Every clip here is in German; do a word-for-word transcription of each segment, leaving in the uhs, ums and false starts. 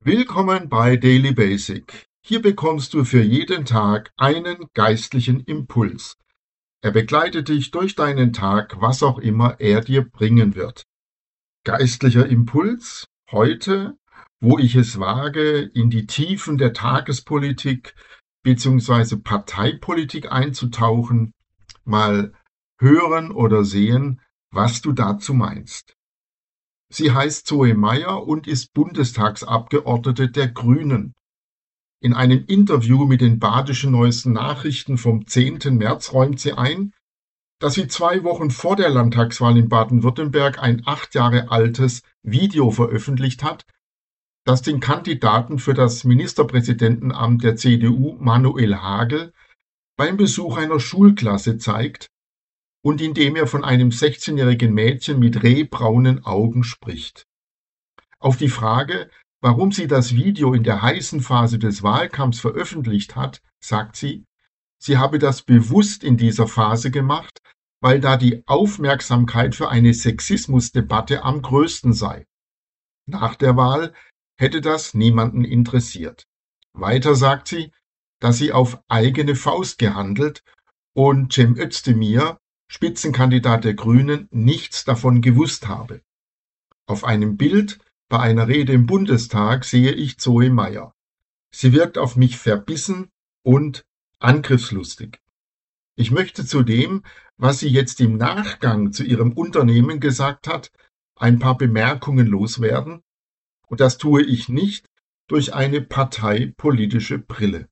Willkommen bei Daily Basic. Hier bekommst du für jeden Tag einen geistlichen Impuls. Er begleitet dich durch deinen Tag, was auch immer er dir bringen wird. Geistlicher Impuls heute, wo ich es wage, in die Tiefen der Tagespolitik bzw. Parteipolitik einzutauchen, mal hören oder sehen, was du dazu meinst. Sie heißt Zoe Meyer und ist Bundestagsabgeordnete der Grünen. In einem Interview mit den Badischen Neuesten Nachrichten vom zehnten März räumt sie ein, dass sie zwei Wochen vor der Landtagswahl in Baden-Württemberg ein acht Jahre altes Video veröffentlicht hat, das den Kandidaten für das Ministerpräsidentenamt der C D U, Manuel Hagel, beim Besuch einer Schulklasse zeigt und in dem er von einem sechzehnjährigen Mädchen mit rehbraunen Augen spricht. Auf die Frage, warum sie das Video in der heißen Phase des Wahlkampfs veröffentlicht hat, sagt sie, sie habe das bewusst in dieser Phase gemacht, weil da die Aufmerksamkeit für eine Sexismusdebatte am größten sei. Nach der Wahl hätte das niemanden interessiert. Weiter sagt sie, dass sie auf eigene Faust gehandelt und Cem Özdemir, Spitzenkandidat der Grünen, nichts davon gewusst habe. Auf einem Bild bei einer Rede im Bundestag sehe ich Zoe Meyer. Sie wirkt auf mich verbissen und angriffslustig. Ich möchte zu dem, was sie jetzt im Nachgang zu ihrem Unternehmen gesagt hat, ein paar Bemerkungen loswerden, und das tue ich nicht durch eine parteipolitische Brille.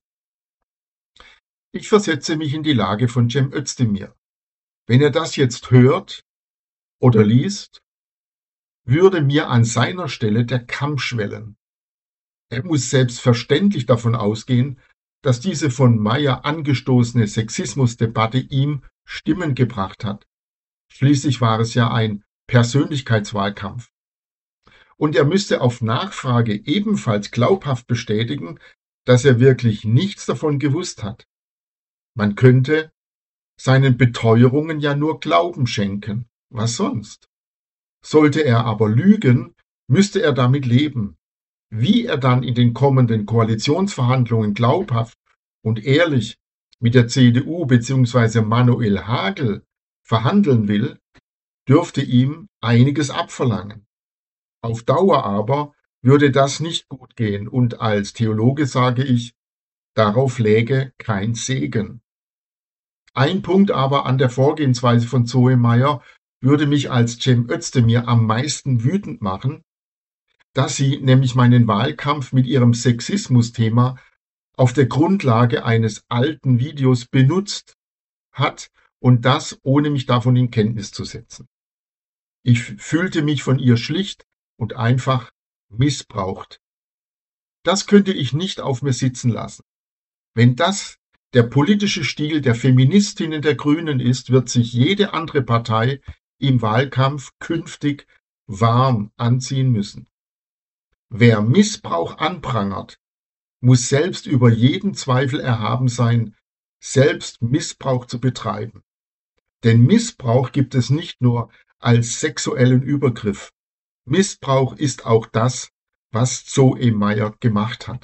Ich versetze mich in die Lage von Cem Özdemir. Wenn er das jetzt hört oder liest, würde mir an seiner Stelle der Kamm schwellen. Er muss selbstverständlich davon ausgehen, dass diese von Meyer angestoßene Sexismusdebatte ihm Stimmen gebracht hat. Schließlich war es ja ein Persönlichkeitswahlkampf. Und er müsste auf Nachfrage ebenfalls glaubhaft bestätigen, dass er wirklich nichts davon gewusst hat. Man könnte seinen Beteuerungen ja nur Glauben schenken. Was sonst? Sollte er aber lügen, müsste er damit leben. Wie er dann in den kommenden Koalitionsverhandlungen glaubhaft und ehrlich mit der C D U bzw. Manuel Hagel verhandeln will, dürfte ihm einiges abverlangen. Auf Dauer aber würde das nicht gut gehen und als Theologe sage ich, darauf läge kein Segen. Ein Punkt aber an der Vorgehensweise von Zoe Meyer würde mich als Cem Özdemir am meisten wütend machen, dass sie nämlich meinen Wahlkampf mit ihrem Sexismus-Thema auf der Grundlage eines alten Videos benutzt hat und das ohne mich davon in Kenntnis zu setzen. Ich fühlte mich von ihr schlicht und einfach missbraucht. Das könnte ich nicht auf mir sitzen lassen. Wenn das der politische Stil der Feministinnen der Grünen ist, wird sich jede andere Partei im Wahlkampf künftig warm anziehen müssen. Wer Missbrauch anprangert, muss selbst über jeden Zweifel erhaben sein, selbst Missbrauch zu betreiben. Denn Missbrauch gibt es nicht nur als sexuellen Übergriff. Missbrauch ist auch das, was Zoe Meyer gemacht hat.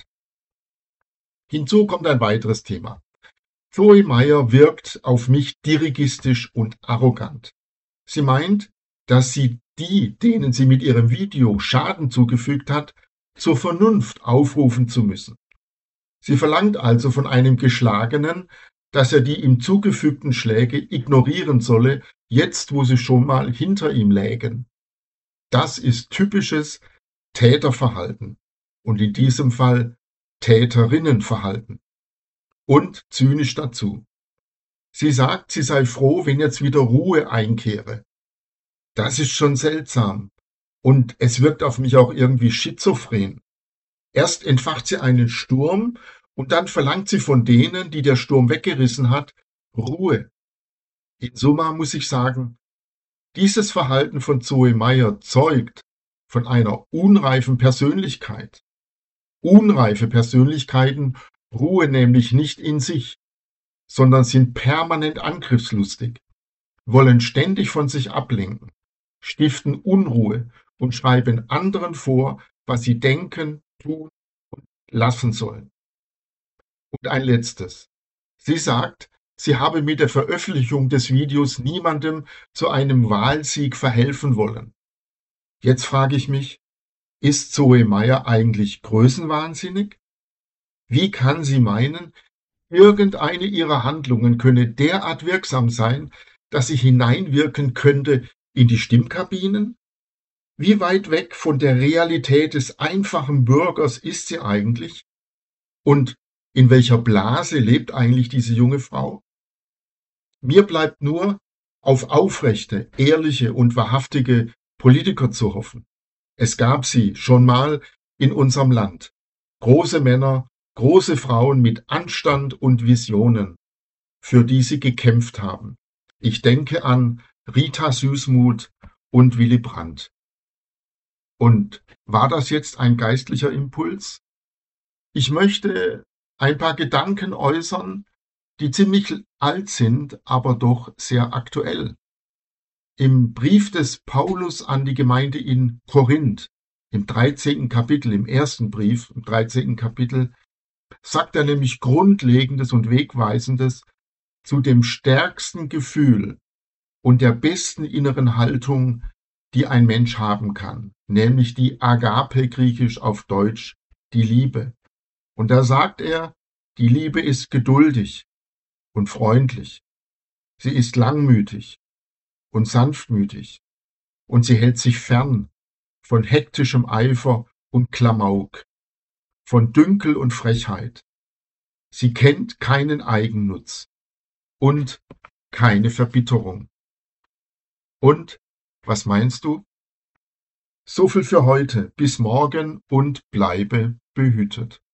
Hinzu kommt ein weiteres Thema. Zoe Meyer wirkt auf mich dirigistisch und arrogant. Sie meint, dass sie die, denen sie mit ihrem Video Schaden zugefügt hat, zur Vernunft aufrufen zu müssen. Sie verlangt also von einem Geschlagenen, dass er die ihm zugefügten Schläge ignorieren solle, jetzt wo sie schon mal hinter ihm lägen. Das ist typisches Täterverhalten und in diesem Fall Täterinnenverhalten. Und zynisch dazu. Sie sagt, sie sei froh, wenn jetzt wieder Ruhe einkehre. Das ist schon seltsam. Und es wirkt auf mich auch irgendwie schizophren. Erst entfacht sie einen Sturm und dann verlangt sie von denen, die der Sturm weggerissen hat, Ruhe. In Summa muss ich sagen, dieses Verhalten von Zoe Meyer zeugt von einer unreifen Persönlichkeit. Unreife Persönlichkeiten ruhen nämlich nicht in sich, sondern sind permanent angriffslustig, wollen ständig von sich ablenken, stiften Unruhe und schreiben anderen vor, was sie denken, tun lassen sollen. Und ein letztes. Sie sagt, sie habe mit der Veröffentlichung des Videos niemandem zu einem Wahlsieg verhelfen wollen. Jetzt frage ich mich, ist Zoe Meyer eigentlich größenwahnsinnig? Wie kann sie meinen, irgendeine ihrer Handlungen könne derart wirksam sein, dass sie hineinwirken könnte in die Stimmkabinen? Wie weit weg von der Realität des einfachen Bürgers ist sie eigentlich? Und in welcher Blase lebt eigentlich diese junge Frau? Mir bleibt nur, auf aufrechte, ehrliche und wahrhaftige Politiker zu hoffen. Es gab sie schon mal in unserem Land. Große Männer, große Frauen mit Anstand und Visionen, für die sie gekämpft haben. Ich denke an Rita Süßmuth und Willy Brandt. Und war das jetzt ein geistlicher Impuls? Ich möchte ein paar Gedanken äußern, die ziemlich alt sind, aber doch sehr aktuell. Im Brief des Paulus an die Gemeinde in Korinth, im dreizehnten Kapitel, im ersten Brief, im dreizehnten Kapitel, sagt er nämlich Grundlegendes und Wegweisendes zu dem stärksten Gefühl und der besten inneren Haltung, die ein Mensch haben kann, nämlich die Agape, griechisch auf Deutsch, die Liebe. Und da sagt er, die Liebe ist geduldig und freundlich. Sie ist langmütig und sanftmütig. Und sie hält sich fern von hektischem Eifer und Klamauk, von Dünkel und Frechheit. Sie kennt keinen Eigennutz und keine Verbitterung. Und, was meinst du? So viel für heute. Bis morgen und bleibe behütet.